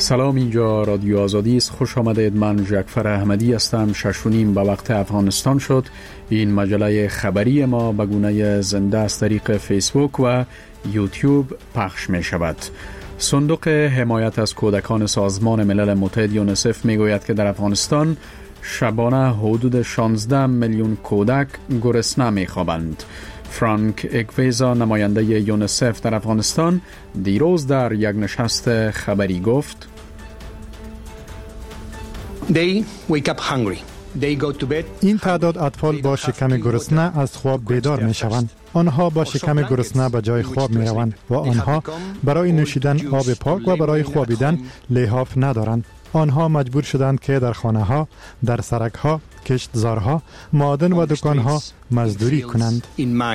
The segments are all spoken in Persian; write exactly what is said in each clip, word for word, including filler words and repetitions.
سلام، اینجا رادیو آزادی است. خوش آمدید. من جعفر احمدی هستم. شش و نیم به وقت افغانستان شد. این مجله خبری ما به گونه زنده از طریق فیسبوک و یوتیوب پخش می شود. صندوق حمایت از کودکان سازمان ملل متحد یونیسف می گوید که در افغانستان شبانه حدود شانزده میلیون کودک گرسنه می خوابند. فرانک اگویزا، نماینده یونیسف در افغانستان، دیروز در یک نشست خبری گفت: They wake up hungry. They go to bed. این تعداد اطفال با شکم گرسنه از خواب بیدار می شوند. آنها با شکم گرسنه به جای خواب می روند و آنها برای نوشیدن آب پاک و برای خوابیدن لحاف ندارند. آنها مجبور شدند که در خانه ها، در سرک ها، کشتزارها، معادن و دکان ها مزدوری کنند.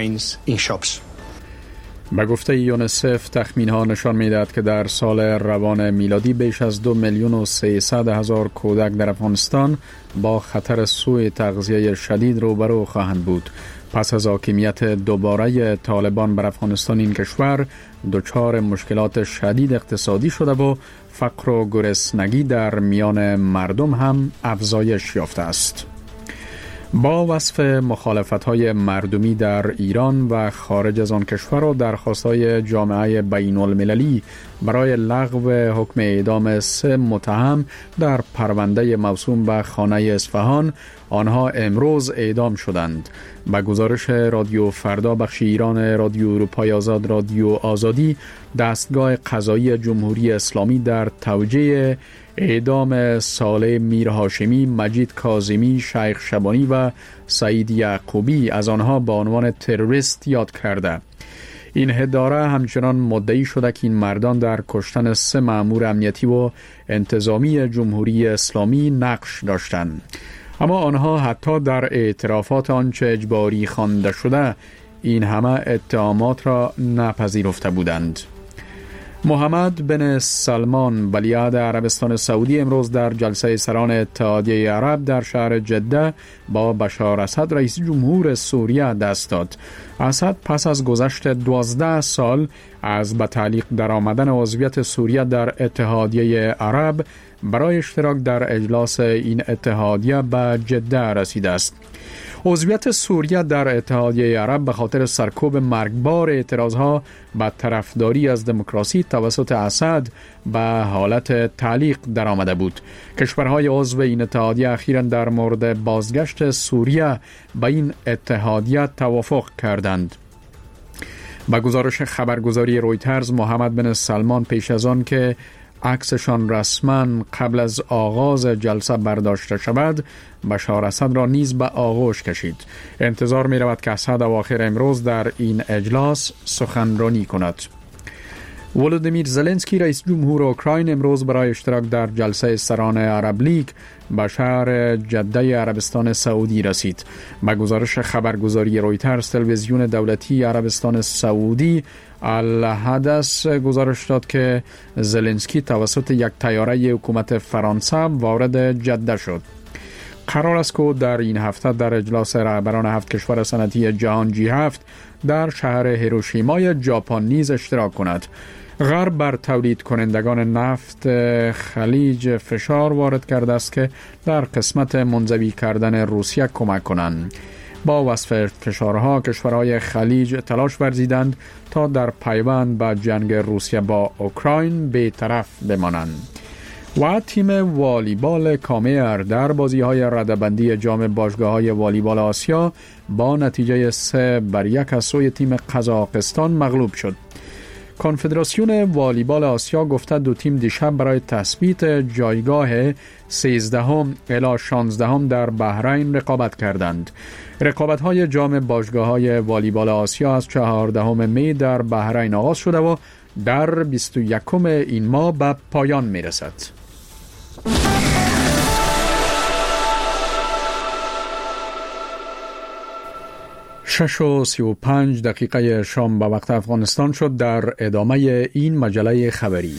به گفته یونیسف، تخمین ها نشان می دهد که در سال روان میلادی بیش از دو میلیون و سیصد هزار کودک در افغانستان با خطر سوء تغذیه شدید روبرو خواهند بود. پس از حاکمیت دوباره طالبان بر افغانستان، این کشور دچار مشکلات شدید اقتصادی شده و فقر و گرسنگی در میان مردم هم افزایش یافته است. با وصف مخالفت‌های مردمی در ایران و خارج از آن کشور و درخواست‌های جامعه بین المللی برای لغو حکم اعدام سه متهم در پرونده موسوم به خانه اصفهان، آنها امروز اعدام شدند. با گزارش رادیو فردا بخش ایران رادیو اروپای آزاد رادیو آزادی، دستگاه قضایی جمهوری اسلامی در توجیه اعدام صالح میر هاشمی، مجید کاظمی، شیخ شبانی و سعید یعقوبی از آنها به عنوان تروریست یاد کرده. این اداره همچنان مدعی شده که این مردان در کشتن سه مأمور امنیتی و انتظامی جمهوری اسلامی نقش داشتند، اما آنها حتی در اعترافات آنچه اجباری خوانده شده این همه اتهامات را نپذیرفته بودند. محمد بن سلمان ولیعهد عربستان سعودی امروز در جلسه سران اتحادیه عرب در شهر جده با بشار اسد رئیس جمهور سوریه دست داد. اسد پس از گذشت دوازده سال از به تعلیق در آمدن عضویت سوریه در اتحادیه عرب برای اشتراک در اجلاس این اتحادیه به جده رسیده است. عضویت سوریه در اتحادیه عرب به خاطر سرکوب مرگبار اعتراضها به طرفداری از دموکراسی توسط اسد به حالت تعلیق در آمده بود. کشورهای عضو این اتحادیه اخیراً در مورد بازگشت سوریه به این اتحادیه توافق کردند. با گزارش خبرگزاری رویترز، محمد بن سلمان پیش از آن که عکسشان رسما قبل از آغاز جلسه برداشته شود، بشار اسد را نیز به آغوش کشید. انتظار می رود که اسد اواخر امروز در این اجلاس سخنرانی کند. ولودیمیر زلنسکی رئیس جمهور اوکراین امروز برای اشتراک در جلسه سران عرب لیگ به شهر جده عربستان سعودی رسید. با گزارش خبرگزاری رویترز، تلویزیون دولتی عربستان سعودی الحدث گزارش داد که زلنسکی توسط یک طیاره حکومت فرانسه وارد جده شد. قرار است که در این هفته در اجلاس رهبران هفت کشور صنعتی جهان جی هفت در شهر هیروشیمای ژاپن نیز اشتراک کند. غرب بر تولید کنندگان نفت خلیج فشار وارد کرده است که در قسمت منزوی کردن روسیه کمک کنند. با وصف فشارها، کشورهای خلیج تلاش ورزیدند تا در پیوند به جنگ روسیه با اوکراین بی‌طرف بمانند. و تیم والیبال کامر در بازی‌های رده‌بندی جام باشگاه‌های والیبال آسیا با نتیجه سه بر یک از سوی تیم قزاقستان مغلوب شد. کنفدراسیون والیبال آسیا گفته دو تیم دیشب برای تثبیت جایگاه سیزدهم الی شانزدهم در بحرین رقابت کردند. رقابت‌های جام باشگاه‌های والیبال آسیا از چهاردهم می در بحرین آغاز شده و در بیست و یکم این ماه به پایان می‌رسد. شش و سی و پنج دقیقه شام به وقت افغانستان شد. در ادامه این مجله خبری،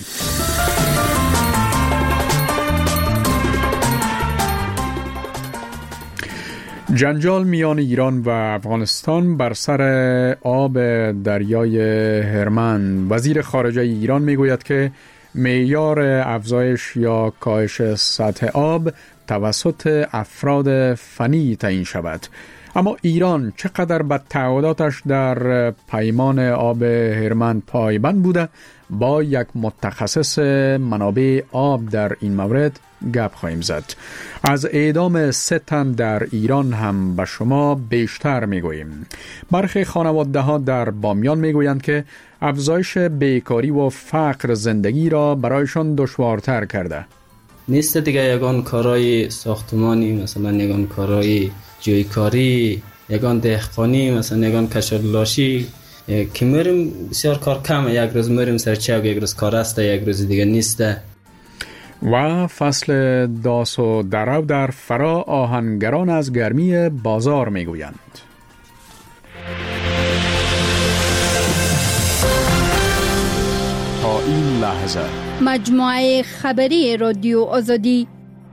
جنجال میان ایران و افغانستان بر سر آب دریای هرمند. وزیر خارجه ایران میگوید که معیار افزایش یا کاهش سطح آب توسط افراد فنی تعیین شود. اما ایران چقدر به تعهداتش در پیمان آب هرمند پایبند بوده؟ با یک متخصص منابع آب در این مورد گپ خواهیم زد. از اعدام سه تن در ایران هم به شما بیشتر میگوییم. برخی خانواده ها در بامیان میگویند که افزایش بیکاری و فقر زندگی را برایشان دشوارتر کرده. نیست دیگه یگان کارهای ساختمانی، مثلا یگان کارهای جویکاری، یگان دهقانی، مثلا یگان کشاورزی که میریم بسیار کار کمه. یک روز میریم سرچه و یک روز کار است، یک روز دیگه نیست. و فصل داس و درو در فرا آهنگران از گرمی بازار میگویند. تا این لحظه مجموعه خبری رادیو آزادی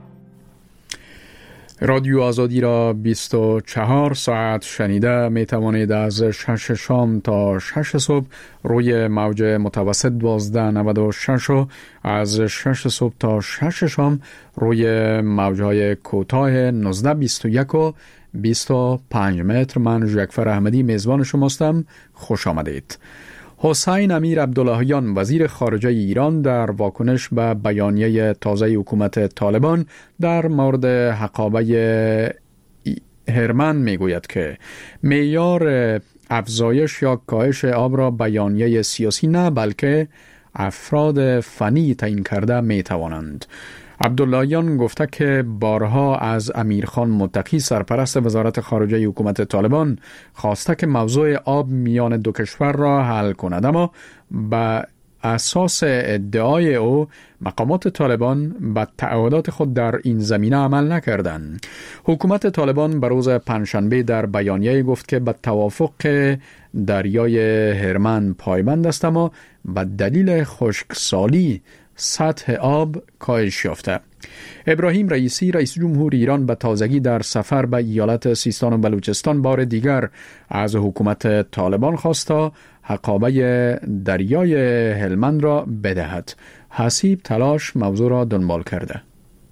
رادیو آزادی را بیست و چهار ساعت شنیده می توانید از شش شام تا شش صبح روی موج متوسط دوازده نود و شش و از شش صبح تا شش شام روی موجهای کوتاه نوزده بیست و یک و بیست و پنج متر. من ژکفر احمدی میزبان شماستم. خوش آمدید. حسین امیر عبداللهیان وزیر خارجه ایران در واکنش به بیانیه تازه حکومت طالبان در مورد حقابه هرمند میگوید که معیار افزایش یا کاهش آب را بیانیه سیاسی نه بلکه افراد فنی تعیین کرده میتوانند. عبداللهیان گفته که بارها از امیرخان متقی سرپرست وزارت خارجه حکومت طالبان خواسته که موضوع آب میان دو کشور را حل کند، اما به اساس ادعای او مقامات طالبان به تعهدات خود در این زمینه عمل نکردند. حکومت طالبان به روز پنجشنبه در بیانیه گفت که به توافق دریای هرمند پایبند است، اما به دلیل خشکسالی سطح آب کاهش یافته. ابراهیم رئیسی رئیس جمهور ایران به تازگی در سفر به ایالت سیستان و بلوچستان بار دیگر از حکومت طالبان خواست تا حقابه دریای هلمند را بدهد. حسیب تلاش موضوع را دنبال کرده.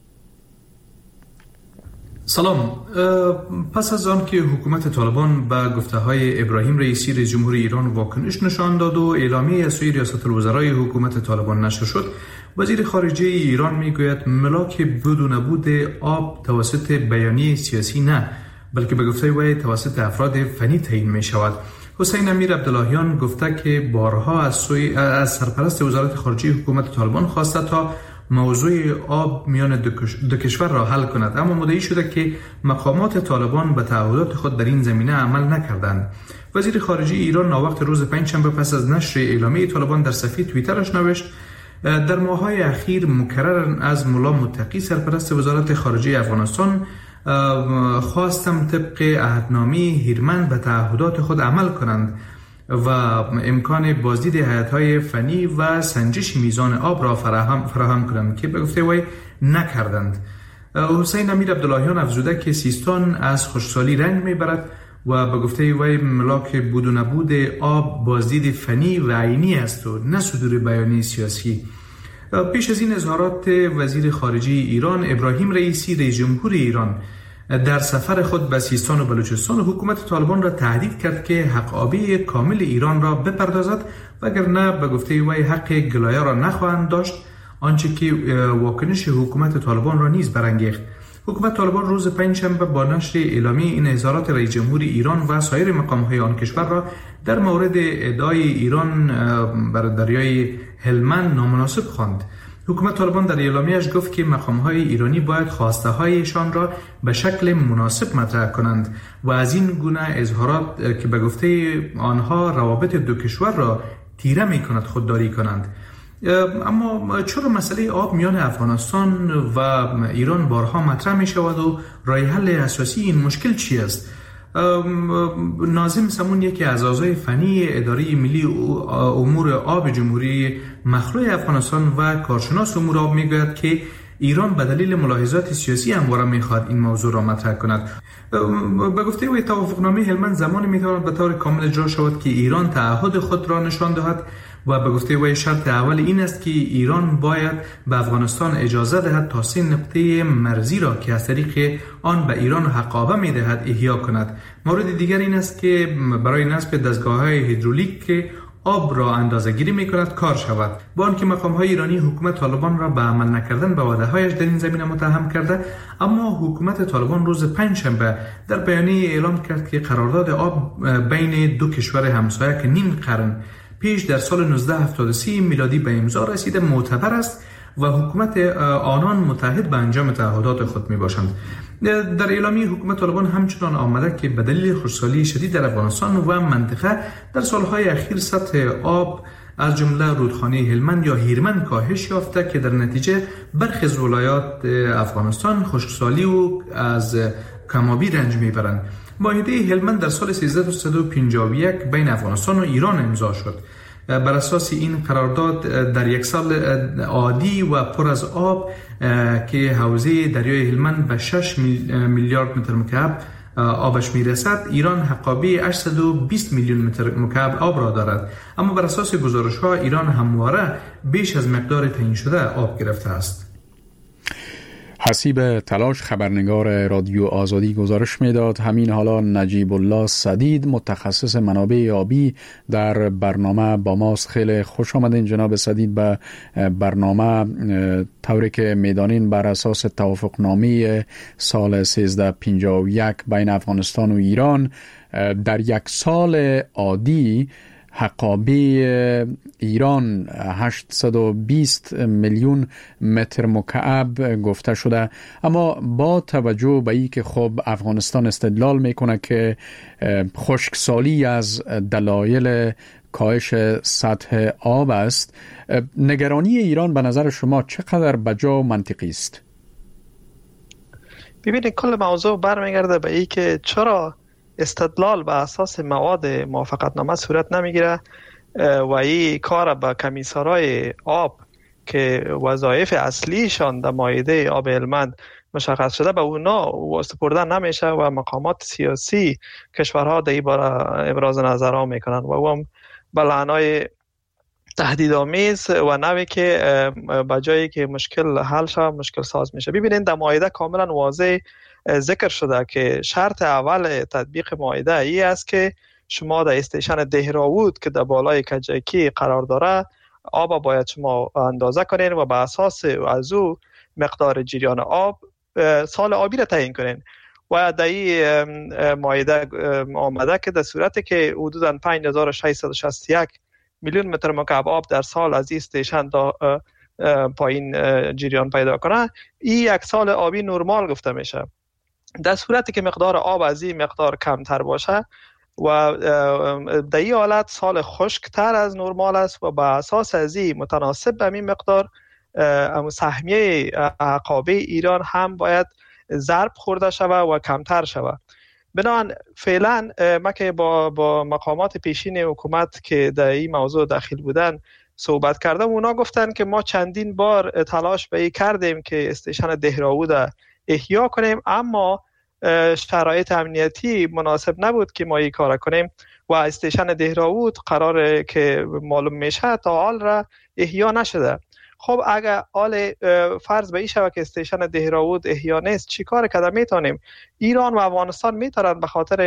سلام. پس از آن که حکومت طالبان به گفته‌های ابراهیم رئیسی رئیس جمهور ایران واکنش نشان داد و اعلامیه از سوی ریاست الوزرای حکومت طالبان نشر شد، وزیر خارجه ایران میگوید ملاک بود و نبود آب توسط بیانیه سیاسی نه بلکه به گفته وی توسط افراد فنی تعیین می شود. حسین امیر عبداللهیان گفته که بارها از سوی از سرپرست وزارت خارجه حکومت طالبان خواسته تا موضوع آب میان دو کشور را حل کند، اما مدعی شده که مقامات طالبان به تعهدات خود در این زمینه عمل نکردند. وزیر خارجه ایران ناوقت روز پنجشنبه پس از نشر اعلامیه طالبان در صفحه توییترش نوشت: در ماه‌های اخیر مکرر از ملا متقی سرپرست وزارت خارجه افغانستان خواستم طبق عهدنامه هرمند به تعهدات خود عمل کنند و امکان بازدید هیئت‌های فنی و سنجش میزان آب را فراهم فراهم کنند که به گفته وی نکردند. حسین امیر عبداللهیان افزوده که سیستان از خشکسالی رنج میبرد و به گفته وی ملاک بود و نبود آب بازدید فنی و عینی است و نه صدور بیانیه سیاسی. پیش از این اظهارات وزیر خارجه ایران ابراهیم رئیسی رئیس جمهور ایران در سفر خود به سیستان و بلوچستان حکومت طالبان را تهدید کرد که حق آبی کامل ایران را بپردازد وگرنه به گفته وی حق گلایه را نخواهند داشت، آنچه که واکنش حکومت طالبان را نیز برانگیخت. حکومت طالبان روز پنجشنبه با نشر اعلامیه این اظهارات رئیس جمهور ایران و سایر مقام‌های آن کشور را در مورد ادعای ایران بر دریای هلمند نامناسب خواند. حکومت طالبان در اعلامیه‌اش گفت که مقام‌های ایرانی باید خواسته‌هایشان را به شکل مناسب مطرح کنند و از این گونه اظهارات که به گفته آنها روابط دو کشور را تیره می‌کند خودداری کنند. اما چرا مسئله آب میان افغانستان و ایران بارها مطرح می شود و راه حل اساسی این مشکل چی است؟ ناظم سمون یکی از اعضای فنی اداره ملی امور آب جمهوری مخلوع افغانستان و کارشناس امور آب میگوید که ایران به دلیل ملاحظات سیاسی همواره میخواد این موضوع را مطرح کند. به گفته وی توافقنامه هلمند زمانی میتواند به طور کامل اجرا شود که ایران تعهد خود را نشان دهد و به گفته وی شرط اول این است که ایران باید به افغانستان اجازه دهد تا سه نقطه مرزی را که از طریق آن به ایران حقابه می دهد احیا کند. مورد دیگر این است که برای نصب دستگاه‌های هیدرولیک که آب را اندازه گیری می کند کار شود. با آنکه مقام های ایرانی حکومت طالبان را به عمل نکردن به وعده هایش در این زمینه متهم کرده، اما حکومت طالبان روز پنجشنبه در بیانیه اعلام کرد که قرارداد آب بین دو کشور همسایه که نیم قرن پیش در سال نوزده هفتاد و سه میلادی به امضا رسیده معتبر است و حکومت آنان متحد به انجام تعهدات خود می باشند. در اعلامیه حکومت طالبان همچنان آمده که به دلیل خشکسالی شدید در افغانستان و منطقه در سالهای اخیر سطح آب از جمله رودخانه هلمند یا هیرمند کاهش یافته که در نتیجه برخی از ولایات افغانستان خشکسالی و از کم‌آبی رنج میبرند. معاهده هلمند در سال سیزده و پنجاه و یک بین افغانستان و ایران امضا شد. بر اساس این قرارداد در یک سال عادی و پر از آب که حوزه دریای هلمند به شش میلیارد متر مکعب آبش میرسد، ایران حقابه هشتصد و بیست میلیون متر مکعب آب را دارد، اما بر اساس گزارش‌ها ایران همواره بیش از مقدار تعیین شده آب گرفته است. حسیب تلاش خبرنگار رادیو آزادی گزارش میداد. همین حالا نجیب الله سدید متخصص منابع آبی در برنامه با ماست. خیلی خوش آمدین جناب سدید به برنامه. طوری که میدانین بر اساس توافقنامه سال سیزده پنجاه و یک بین افغانستان و ایران در یک سال عادی حقابه ایران هشتصد و بیست میلیون متر مکعب گفته شده، اما با توجه به این که خب افغانستان استدلال میکنه که خشکسالی از دلایل کاهش سطح آب است، نگرانی ایران به نظر شما چقدر بجا و منطقی است؟ ببینید کل موضوع برمیگرده به این که چرا استدلال به اساس مواد موافقتنامه صورت نمیگیره و این کار به کمیسارای آب که وظایف اصلیشان در معاهده آب هلمند مشخص شده به اونا سپرده نمیشه و مقامات سیاسی کشورها در این باره ابراز نظرها میکنن و اون بلعنای تهدیدآمیز و نوعی که به جایی که مشکل حل شود مشکل ساز میشه. ببینید در معاهده کاملا واضح ذکر شده که شرط اول تطبیق معاهده ای است که شما در استیشن دهراوود که در بالای کجکی قرار داره آب باید شما اندازه کنین و به اساس از او مقدار جریان آب سال آبی را تعیین کنین و در این معاهده آمده که در صورتی که حدوداً پنج هزار و ششصد و شصت و یک میلیون متر مکعب آب در سال از این استیشن تا پایین جریان پیدا کنه، این یک سال آبی نرمال گفته میشه. در صورتی که مقدار آب از این مقدار کمتر باشه و در این حالت سال خشکتر از نرمال است و به اساس از این متناسب به این مقدار سهمیه حقابه ایران هم باید ضرب خورده شود و کمتر شود. بنابراین فعلا ما که با با مقامات پیشین حکومت که در این موضوع داخل بودن صحبت کردم، اونا گفتن که ما چندین بار تلاش به این کردیم که استیشن دهراوود احیا کنیم، اما شرایط امنیتی مناسب نبود که ما این کار کنیم و استیشن دهراوود قراره که معلوم میشه تا حال را احیا نشده. خب اگر حال فرض به این شود که استیشن دهراوود احیا نیست، چی کار کده میتونیم؟ ایران و افغانستان میتونن به خاطر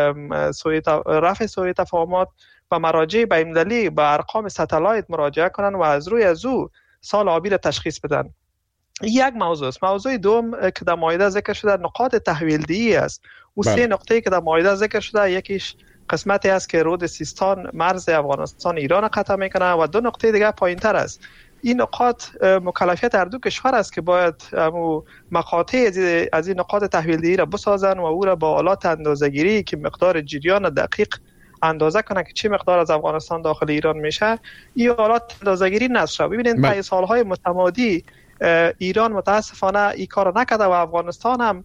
رفع سوء تفاهمات و مراجع بین‌المللی به ارقام ستلایت مراجعه کنن و از روی از او سال آبی را تشخیص بدن. یک موضوع است. موضوع دوم که در معاهده ذکر شده نقاط تحویل دهی است. او سه نقطه‌ای که در معاهده ذکر شده، یکیش قسمتی است که رود سیستان مرز افغانستان ایران قطع میکنه و دو نقطه دیگه پایینتر است. این نقاط مکلفیت هر دو کشور است که باید مقاطع از این نقاط تحویل دهی را بسازن و او را با آلات اندازه‌گیری که مقدار جریان دقیق اندازه کنه که چه مقدار از افغانستان داخل ایران میشه، این آلات اندازه‌گیری نصب شد. ببینید طی سالهای متمادی ایران متاسفانه این کار نکرده و افغانستان هم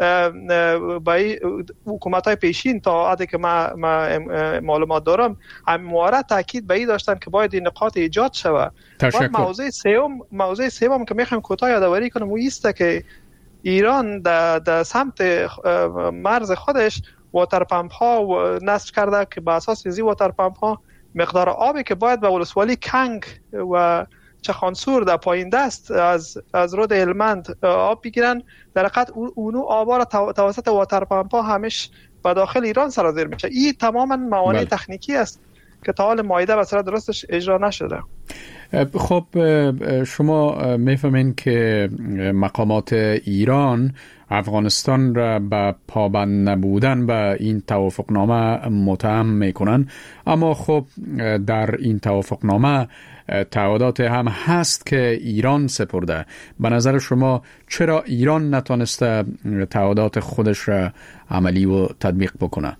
با حکومت‌های پیشین تا حدی که ما معلومات دارم همواره تاکید به این داشتن که باید این نقاط ایجاد شود. و موضوع سوم موضوع سوم که میخوایم کوتاه یادآوری کنم او است که ایران در در سمت مرز خودش واتر پمپ ها نصب کرده که به اساس این واتر پمپ ها مقدار آبی که باید به ولسوالی کنگ و چخانسور در پایین دست از از رود هلمند آب بگیرن، در حقیقت اونو آبا را توسط واتر پمپ ها همش به داخل ایران سرازیر میشه. این تماما موانع بله. تکنیکی است که تا حال مایده به صورت درستش اجرا نشده. خب شما میفهمین که مقامات ایران افغانستان را به پابند نبودن به این توافقنامه متهم میکنن، اما خب در این توافقنامه تعهدات هم هست که ایران سپرده. به نظر شما چرا ایران نتونسته تعهدات خودش را عملی و تطبیق بکنه؟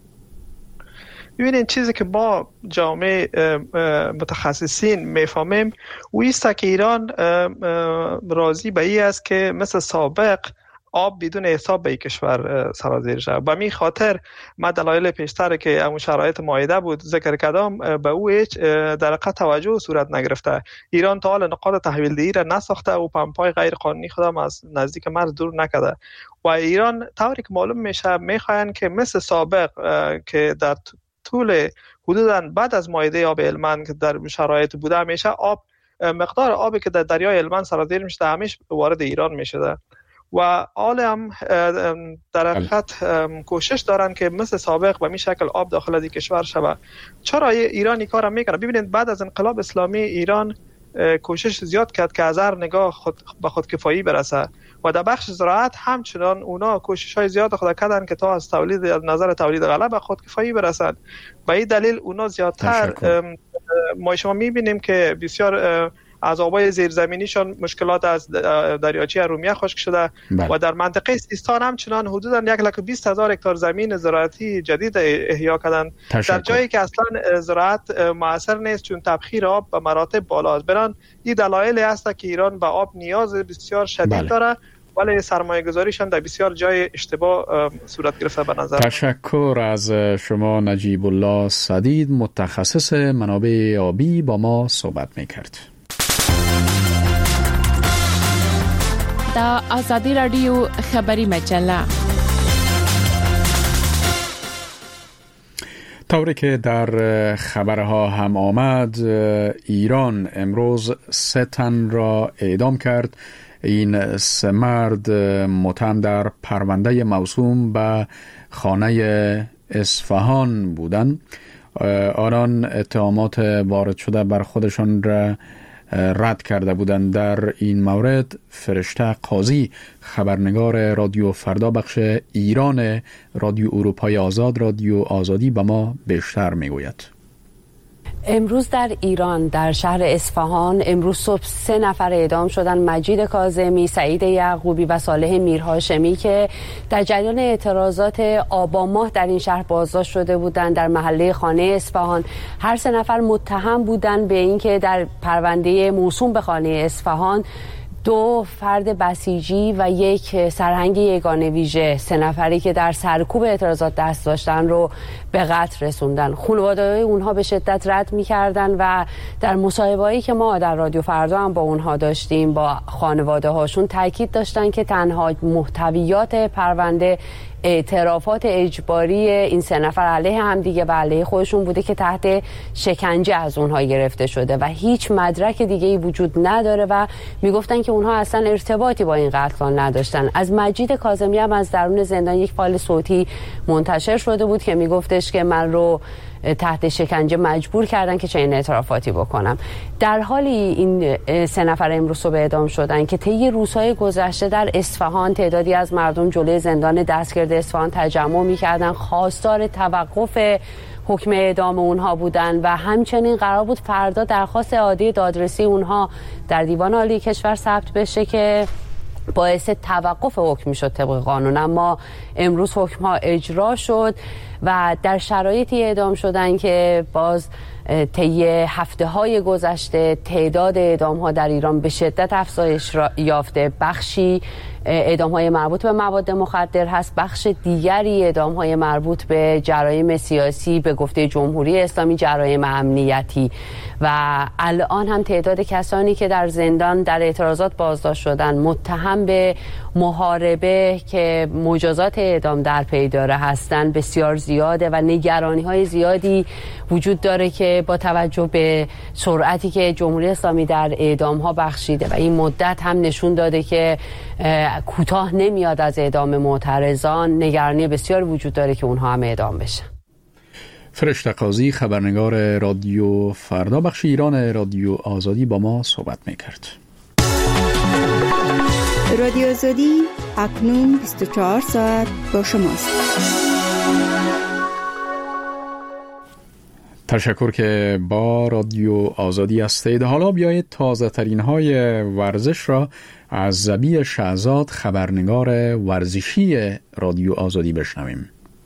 ببینید چیزی که با جامعه متخصصین میفهمیم ویسته که ایران راضی به این است که مثل سابق آب بدون حساب به این کشور سرازیر شد. به می خاطر ما دلایل پیشتر که اون شرایط معاهده بود ذکر کردم، به او هیچ در حقیقت توجه صورت نگرفته. ایران تا حال نقاط تحویل دهی را نساخته و پمپای غیر قانونی خودم از نزدیک مرز دور نکرده و ایران طوری که معلوم میشه میخواین که مثل سابق که در طول حدوداً بعد از معاهده آب هلمند که در شرایط بوده همیشه آب مقدار آبی که در دریای هلمند سرازیر میشه همیشه وارد ایران میشه و حال هم در حقیقت کوشش دارن که مثل سابق به می شکل آب داخل از کشور شود. چرا ایران این کار میکنه؟ ببینید بعد از انقلاب اسلامی ایران کوشش زیاد کرد که از هر نگاه خود به خودکفایی برسه و در بخش زراعت همچنان اونا کوشش های زیاد خود کردن که تا از تولید از نظر تولید غله به خودکفایی برسن. به این دلیل اونا زیادتر ما شما میبینیم که بسیار از آبای زیرزمینیشان مشکلات از دریاچه ارومیه خشک شده بله. و در منطقه سیستان همچنان حدوداً یک لک و بیست هزار هکتار زمین زراعتی جدید احیا کردن در جایی که اصلا زراعت موثر نیست چون تبخیر آب به مراتب بالا است. بران این دلایل است که ایران به آب نیاز بسیار شدید بله. داره، ولی سرمایه گذاریشان در بسیار جای اشتباه صورت گرفته به نظر. تشکر از شما نجیب الله سدید، متخصص منابع آبی، با ما صحبت میکرد. دا آزادی رادیو خبری مجله. طوری که در خبرها هم آمد، ایران امروز سه تن را اعدام کرد. این سه مرد متهم در پرونده موسوم به خانه اصفهان بودند. آنان اتهامات وارد شده بر خودشان را رد کرده بودند. در این مورد فرشته قاضی، خبرنگار رادیو فردا بخش ایران رادیو اروپای آزاد رادیو آزادی، به ما بیشتر میگوید. امروز در ایران در شهر اصفهان امروز صبح سه نفر اعدام شدن: مجید کاظمی، سعید یعقوبی و صالح میرهاشمی که در جریان اعتراضات آبان ماه در این شهر بازداشت شده بودند در محله خانه اصفهان. هر سه نفر متهم بودند به اینکه در پرونده موسوم به خانه اصفهان دو فرد بسیجی و یک سرهنگ یگانه ویژه، سه نفری که در سرکوب اعتراضات دست داشتن رو به قتل رسوندن. خانواده‌های اونها به شدت رد می‌کردن و در مصاحبه‌ای که ما در رادیو فردا هم با اونها داشتیم با خانواده‌هاشون تاکید داشتن که تنها محتویات پرونده اعترافات اجباری این سه نفر علیه هم دیگه و علیه خودشون بوده که تحت شکنجه از اونها گرفته شده و هیچ مدرک دیگه‌ای وجود نداره و میگفتن که اونها اصلا ارتباطی با این قتل نداشتن. از مجید کاظمی هم از درون زندان یک فایل صوتی منتشر شده بود که میگفتش که من رو تحت شکنجه مجبور کردن که چنین اعترافاتی بکنم. در حالی این سه نفر امروز صبح اعدام شدن که طی روزهای گذشته در اصفهان تعدادی از مردم جلوی زندان دستگرد اصفهان تجمع می‌کردن، خواستار توقف حکم اعدام اونها بودن و همچنین قرار بود فردا درخواست اعاده دادرسی اونها در دیوان عالی کشور ثبت بشه که باعث توقف حکم میشد طبق قانون، اما امروز حکم ها اجرا شد و در شرایطی اعدام شدن که باز طی هفته های گذشته تعداد اعدام ها در ایران به شدت افزایش یافته. بخشی اعدام های مربوط به مواد مخدر هست، بخش دیگری اعدام های مربوط به جرایم سیاسی، به گفته جمهوری اسلامی جرایم امنیتی و الان هم تعداد کسانی که در زندان در اعتراضات بازداشت شدن متهم به محاربه که مجازات اعدام در پی داره هستند بسیار زیاده و نگرانی های زیادی وجود داره که که با توجه به سرعتی که جمهوری اسلامی در اعدام‌ها بخشیده و این مدت هم نشون داده که کوتاه نمیاد از اعدام معترضان، نگرانی بسیار وجود داره که اونها هم اعدام بشن. فرشته قاضی، خبرنگار رادیو فردا بخش ایران رادیو آزادی، با ما صحبت میکرد. رادیو آزادی اکنون بیست و چهار ساعت با شماست. تشکر که با رادیو آزادی هستید. حالا بیایید تازه ترین های ورزش را از زبی شهزاد، خبرنگار ورزشی رادیو آزادی بشنویم.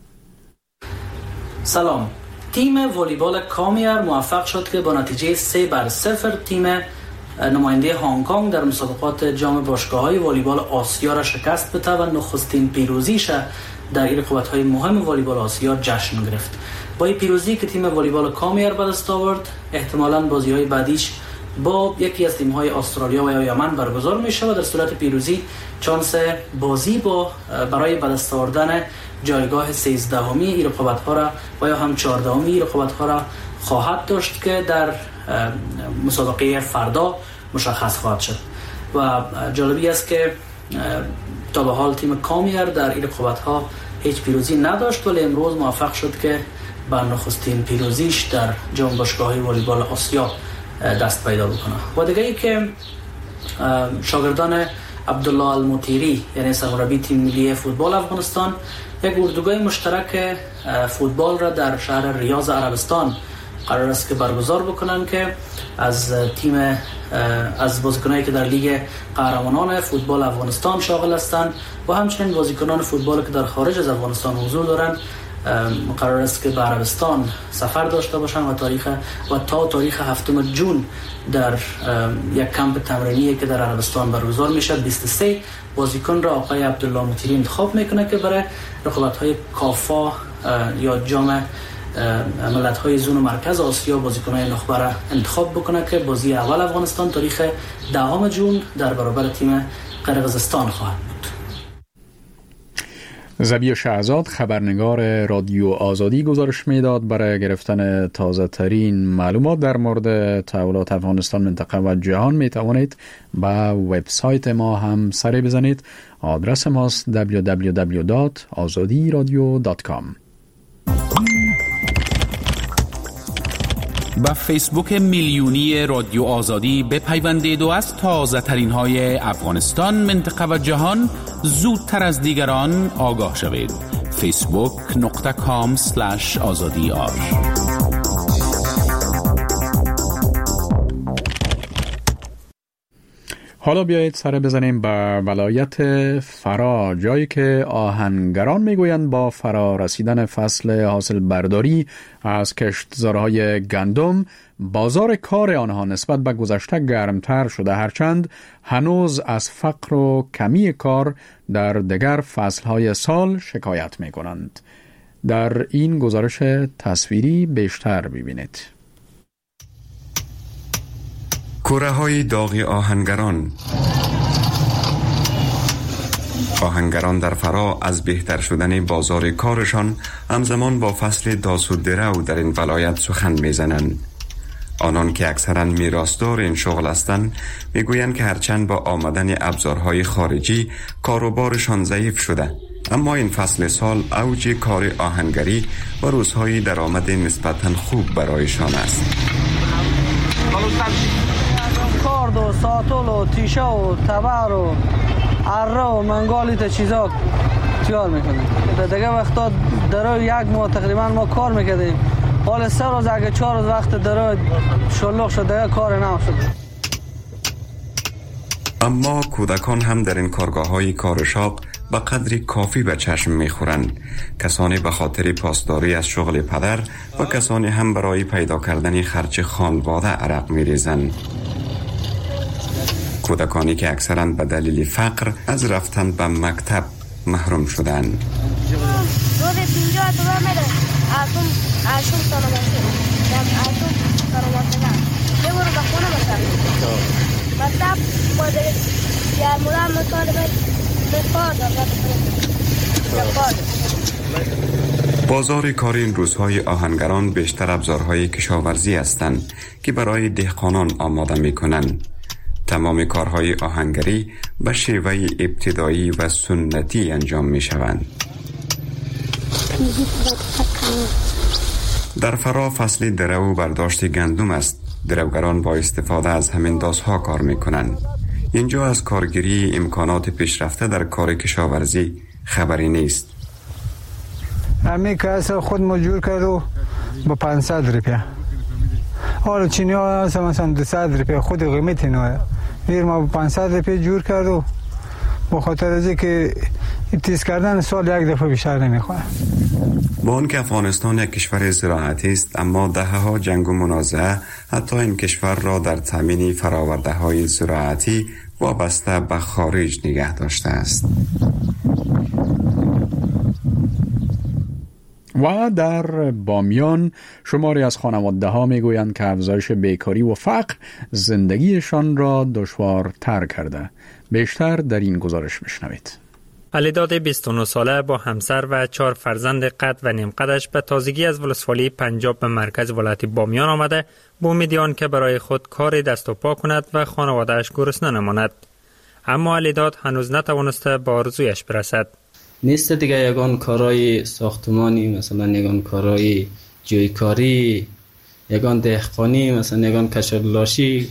سلام. تیم والیبال کامیر موفق شد که با نتیجه سه بر صفر تیم نماینده هنگ کنگ در مسابقات جام باشگاه‌های والیبال آسیا را شکست بده و نخستین پیروزیش در این رقابت‌های مهم والیبال آسیا جشن گرفت. با این پیروزی که تیم والیبال کامیر به دست آورد، احتمالاً بازی‌های بعدیش با یکی از تیم‌های استرالیا و یا یمن برگزار میشه و در صورت پیروزی چانس بازی با برای به دست آوردن جایگاه سیزدهمی این رقابت‌ها را و یا هم چهاردهمی این رقابت‌ها را خواهد داشت که در مسابقه فردا مشخص خواهد شد. و جالبی است که تا به حال تیم کامیر در این رقابت‌ها هیچ پیروزی نداشت، ولی امروز موفق شد که به نخستین پیروزیش در جام باشگاه‌های والیبال آسیا دست پیدا بکنه. و دیگه ای که شاگردان عبدالله المطیری، یعنی سرمربی تیم ملی فوتبال افغانستان، یک اردوگاه مشترک فوتبال را در شهر ریاض عربستان قرار است که برگزار بکنن که از تیم از بازیکنانی که در لیگ قهرمانان فوتبال افغانستان شامل هستند و همچنین بازیکنان فوتبال که در خارج از افغانستان حضور دارند قرار است که به عربستان سفر داشته باشن و تاریخ و تا تاریخ هفتم جون در یک کمپ تمرینی که در عربستان برگزار میشه بیست و سه بازیکن را آقای عبدالله مطیری انتخاب میکنه که برای رقابت‌های کافا یا جام ملت‌های زون و مرکز آسیا بازیکن‌های نخبه را انتخاب بکنه که بازی اول افغانستان تاریخ دهم جون در برابر تیم قرقیزستان خواهد بود. زبی شهزاد، خبرنگار رادیو آزادی، گزارش میداد. برای گرفتن تازه ترین معلومات در مورد تحولات افغانستان، منطقه و جهان می توانید به وبسایت ما هم سری بزنید. آدرس ماست دبلیو دبلیو دبلیو دات آزادی رادیو دات کام. با فیسبوک میلیونی رادیو آزادی بپیوندید و از تازه ترین های افغانستان، منطقه و جهان زودتر از دیگران آگاه شوید. فیسبوک نقطه کام سلش آزادی آر. حالا بیایید سر بزنیم به ولایت فرا، جایی که آهنگران میگویند با فرا رسیدن فصل حاصل برداری از کشتزارهای گندم، بازار کار آنها نسبت به گذشته گرمتر شده، هرچند هنوز از فقر و کمی کار در دیگر فصلهای سال شکایت میکنند. در این گزارش تصویری بیشتر ببینید. کوره های داغی آهنگران. آهنگران در فرا از بهتر شدن بازار کارشان همزمان با فصل داس و درو در این ولایت سخن میزنند. آنان که اکثرا میراثدار این شغل هستند میگویند که هرچند با آمدن ابزارهای خارجی کاروبارشان ضعیف شده، اما این فصل سال اوج کار آهنگری و روزهای درآمد نسبتا خوب برایشان است. کارد و ساتول و تیشه و تبر و اره و منگالی تا چیزا تیار میکنیم. در دیگه وقتا در یک ماه تقریبا ما کار میکردیم، حال سه روز اگه چهار روز وقت در شلوغ شد دیگه کار نمیشد. اما کودکان هم در این کارگاه های کارشاق به قدری کافی به چشم میخورند. کسانی به خاطر پاسداری از شغل پدر و کسانی هم برای پیدا کردن خرج خانواده عرق میریزند. کودکانی که اکثرا به دلیل فقر از رفتن به مکتب محروم شدند. بازار کار این روزهای آهنگران بیشتر ابزارهای کشاورزی هستند که برای دهقانان آماده می کنند. تمام کارهای آهنگری به شیوه ابتدایی و سنتی انجام می شوند. در فرا فصل درو و برداشت گندم است. دروگران با استفاده از همین دازها کار می کنند. اینجا از کارگیری امکانات پیشرفته در کار کشاورزی خبری نیست. همین کاسه خود مجبور کردو با پانصد روپیه. حالا چینی ها هست مثلا دویست روپیه خود قیمت اینه. ویر ما با پانصد روپیه جور کردو با خاطر از اینکه تیز کردن سال یک دفعه بیشتر نمیخواد. با آنکه افغانستان یک کشور زراعتی است، اما دهه‌ها جنگ و منازعه حتی این کشور را در تامین فرآورده‌های زراعتی وابسته به خارج نگه داشته است. و در بامیان شماری از خانواده ها می گویند که افزایش بیکاری و فقر زندگیشان را دشوارتر کرده. بیشتر در این گزارش میشنوید. علیداد بیست و نه ساله با همسر و چهار فرزند قد و نیم قدش به تازگی از ولسوالی پنجاب به مرکز ولایت بامیان آمده با امید آن که برای خود کار دست و پا کند و خانواده‌اش گرسنه نماند. اما علیداد هنوز نتوانسته به آرزویش برسد. نیست دیگه یگان کارهای ساختمانی، مثلا یگان کارهای جویکاری، یگان دهقانی، مثلا یگان کشورلاشی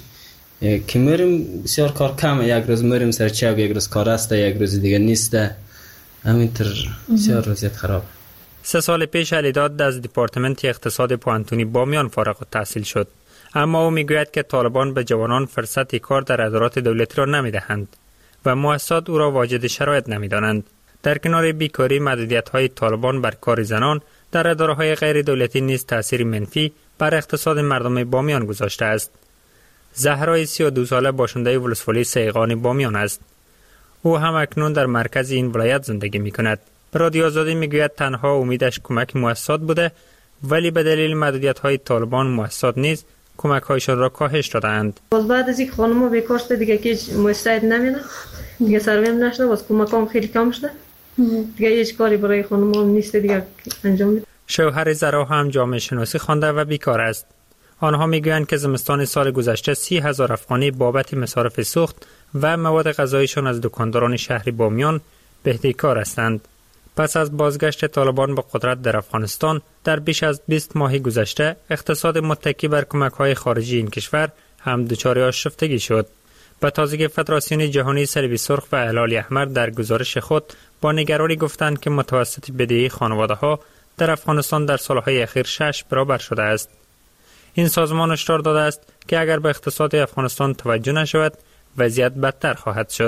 که میریم بسیار کار کمه. یک روز میریم سر چوب، یک روز کار است، یک روز دیگه نیست. همینطور بسیار وضعیت خراب. سه سال پیش علیداد از دپارتمنت اقتصاد پوهنتونی بامیان فارغ التحصیل شد. اما او میگوید که طالبان به جوانان فرصت کار در ادارات دولتی را نمیدهند و مؤسسات او را واجد شرایط نمیدانند. در کنار بیکاری، محدودیت‌های طالبان بر کار زنان در اداره‌های غیر دولتی نیز تأثیر منفی بر اقتصاد مردم بامیان گذاشته است. زهرای سی و دو ساله باشنده ولسوالی سیغان بامیان است. او هم اکنون در مرکز این ولایت زندگی می‌کند. به رادیو آزادی میگوید تنها امیدش کمک مؤسسات بوده، ولی به دلیل محدودیت‌های طالبان مؤسسات نیز کمک‌هایشان را کاهش دادند. باز بعد از اینکه خانم‌ها بیکار شده دیگه که مؤسسات نمی‌دن، دیگه سرویم نشده، باز کمکام خیلی کم شده. دیگه هیچ کاری برای خانم‌ها نیست دیگه انجام میده. شوهر زرا هم جامعه شناسی خوانده و بیکار است. آنها میگویند که زمستان سال گذشته سی هزار افغانی بابت مصارف سوخت و مواد غذاییشان از دکانداران شهر بامیان بهدهکار هستند. پس از بازگشت طالبان به قدرت در افغانستان در بیش از بیست ماه گذشته اقتصاد متکی بر کمک‌های خارجی این کشور هم دچار آشفتگی شد. به تازگی فدراسیون جهانی صلیب سرخ و هلال احمر در گزارش خود با نگرانی گفتند که متوسط بدهی خانواده‌ها در افغانستان در سالهای اخیر شش برابر شده است. این سازمان هشدار داده است که اگر به اقتصاد افغانستان توجه نشود وضعیت بدتر خواهد شد.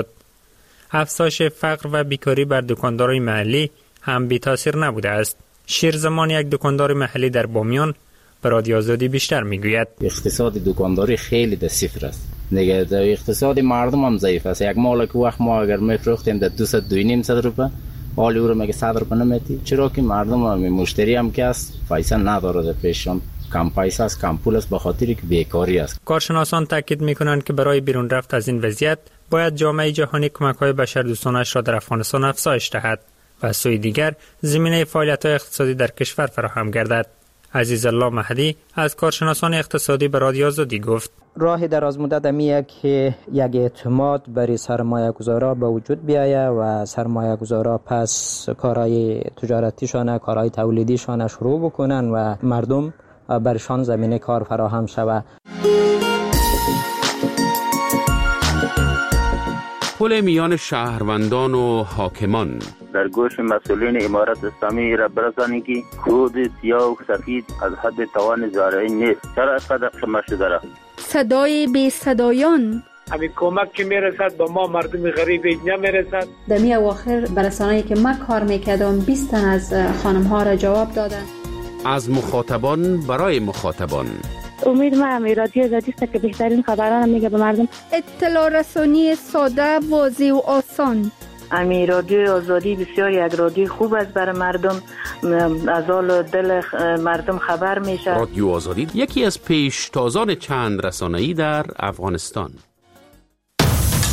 افزایش فقر و بیکاری بر دکاندارای محلی هم بی تاثیر نبوده است. شیرزمان یک دکاندار محلی در بامیان به رادیو آزادی بیشتر میگوید اقتصاد دکانداری خیلی در صفر است. نگه اقتصاد مردم هم ضعیف است. یک مال که وقت ما اگر میفروختیم در دویست و نیم صد روپیه، حالی او رو مگه صد روپیه نمیتی؟ چرا که مردم هم مشتری هم که است پیسه نداره در پیششان، کم پیسه است، کم پول است، به خاطر که بیکاری است. کارشناسان تاکید میکنند که برای بیرون رفت از این وضعیت باید جامعه جهانی کمک‌های بشردوستانش را در افغانستان افزایش دهد و از سوی دیگر زمینه فعالیت‌های اقتصادی در کشور فراهم گردد. عزیز الله مهدی از کارشناسان اقتصادی به رادیو آزادی گفت راه دراز مدت امیه که یک اعتماد برای سرمایه گذارا به وجود بیایه و سرمایه گذارا پس کارهای تجارتیشان، کارهای تولیدیشان شروع بکنن و مردم برشان زمینه کار فراهم شود. پل میان شهروندان و حاکمان در گوش مسئولین امارت اسلامی را برسانید که کود سیاه و سفید از حد توان زارعی نیست. چرا اینقدر شما شده؟ صدای بی صدایان همین کمک که میرسد به ما مردم غریب نمیرسد. در می اواخر برسانه‌ای که من کار میکردم بیست تن از خانم ها را جواب دادن. از مخاطبان برای مخاطبان امید ما هم رادیو آزادی است که بهترین خبران میگه به مردم. اطلاع رسانی ساده، واضح و آسان. امی رادیو آزادی بسیار یک رادیو خوب است برای مردم، از حال دل مردم خبر میشه. رادیو آزادی یکی از پیشتازان چند رسانه‌ای در افغانستان.